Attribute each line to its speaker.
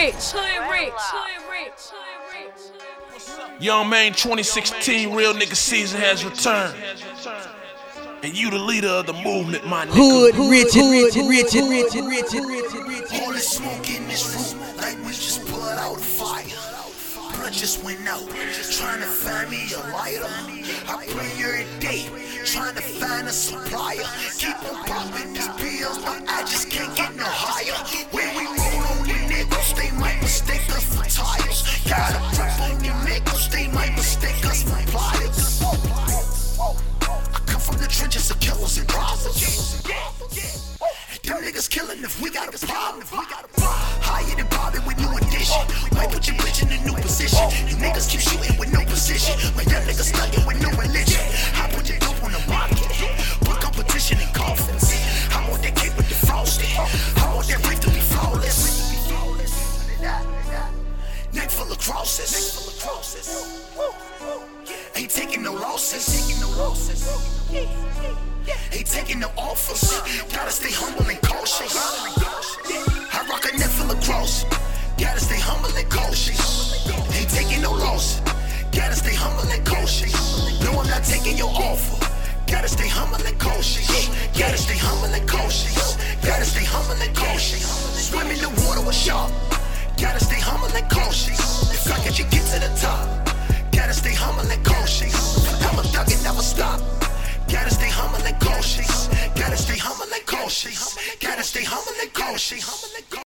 Speaker 1: Young Man 2016 Real Nigga Season has returned. And you the leader of the movement, my nigga.
Speaker 2: Hood, rich.
Speaker 3: All this smoke in this room, like we just put out a fire. Blood just went out, trying to find me a lighter. I pray every day, trying to find a supplier. Keep on popping these pills, but I just can't get no higher. When we roll on the niggas, they might mistake us for tires. Got a grip on your niggas, they might mistake us for pliers. I come from the trenches of killers and robbers. Them niggas killing if we got a problem. Higher than Bobby with new addition. Might put your bitch in a new position. You niggas keep shooting with no precision. My young niggas stuck with no religion. I put your dope on the market. Put competition in coffins. I want that cake with the frosting. I want that brief to be flawless. Neck full of crosses. Ain't taking no losses. Ain't taking no offers. Gotta stay humble and cautious. I rock a neck full of cross. Gotta stay humble and cautious. Ain't taking no loss. Gotta stay humble and cautious. No, I'm not taking your offer. Gotta stay humble and cautious. Gotta stay humble and cautious. Gotta stay humble and cautious. Swim in the water with shark. Gotta stay humble and cautious. If I get you get to the top. Gotta stay humble and cautious. I'm a thug and never stop. Gotta stay humble and cautious. Gotta stay humble and cautious. Gotta stay humble and cautious.